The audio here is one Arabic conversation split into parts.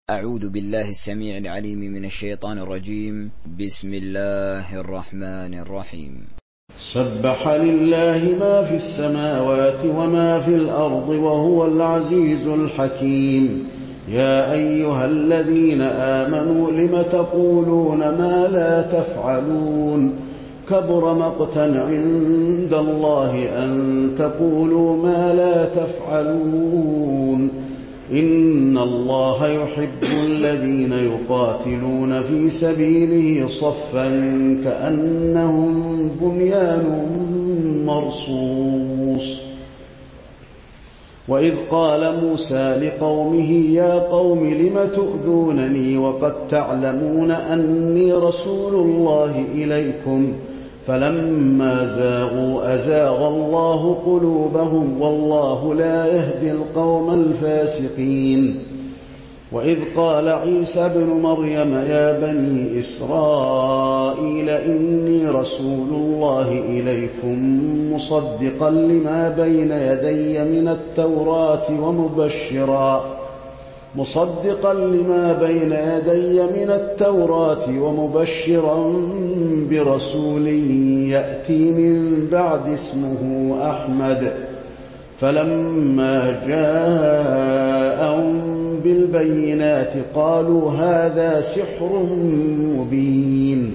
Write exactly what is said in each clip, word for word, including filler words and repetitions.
أعوذ بالله السميع العليم من الشيطان الرجيم. بسم الله الرحمن الرحيم. سبح لله ما في السماوات وما في الأرض وهو العزيز الحكيم. يا أيها الذين آمنوا لم تقولون ما لا تفعلون كبر مقتا عند الله أن تقولوا ما لا تفعلون. إن الله يحب الذين يقاتلون في سبيله صفا كأنهم بنيان مرصوص. وإذ قال موسى لقومه يا قوم لم تؤذونني وقد تعلمون أني رسول الله إليكم فلما زاغوا أزاغ الله قلوبهم والله لا يهدي القوم الفاسقين. وإذ قال عيسى ابن مريم يا بني إسرائيل إني رسول الله إليكم مصدقا لما بين يدي من التوراة ومبشرا مصدقا لما بين يدي من التوراة ومبشرا برسول يأتي من بعد اسمه أحمد. فلما جاءهم بالبينات قالوا هذا سحر مبين.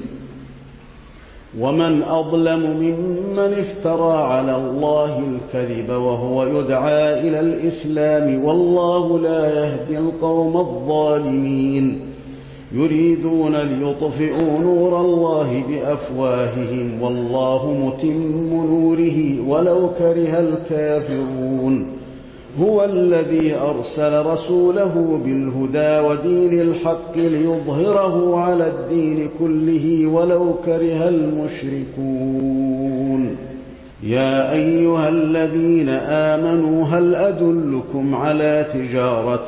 ومن أظلم ممن افترى على الله الكذب وهو يدعى إلى الإسلام والله لا يهدي القوم الظالمين. يريدون ليطفئوا نور الله بأفواههم والله متم نوره ولو كره الكافرون. هو الذي أرسل رسوله بالهدى ودين الحق ليظهره على الدين كله ولو كره المشركون. يا أيها الذين آمنوا هل أدلكم على تجارة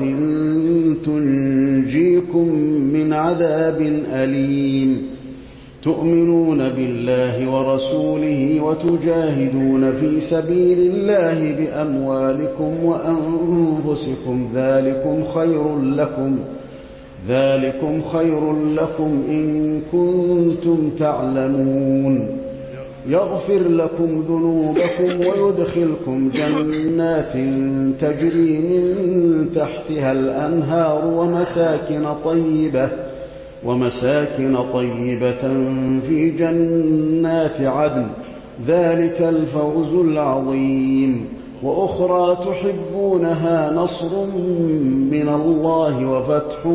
تنجيكم من عذاب أليم تؤمنون بالله ورسوله وتجاهدون في سبيل الله بأموالكم وأنفسكم ذلكم خير لكم ذلكم خير لكم إن كنتم تعلمون. يغفر لكم ذنوبكم ويدخلكم جنات تجري من تحتها الأنهار ومساكن طيبة ومساكن طيبة في جنات عدن ذلك الفوز العظيم. وأخرى تحبونها نصر من الله وفتح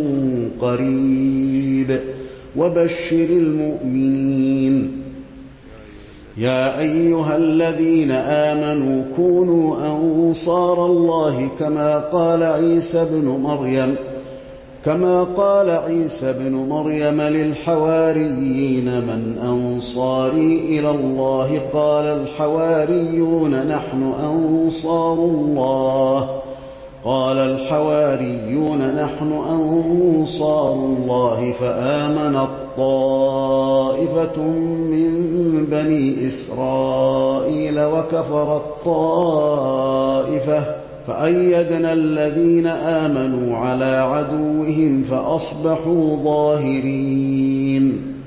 قريب وبشر المؤمنين. يا أيها الذين آمنوا كونوا أنصار الله كما قال عيسى ابن مريم كما قال عيسى ابن مريم للحواريين من أنصاري إلى الله قال الحواريون نحن أنصار الله قال الحواريون نحن أنصار الله فآمنت طائفة من بني إسرائيل وكفرت طائفة فأيدنا الذين آمنوا على عدوهم فأصبحوا ظاهرين.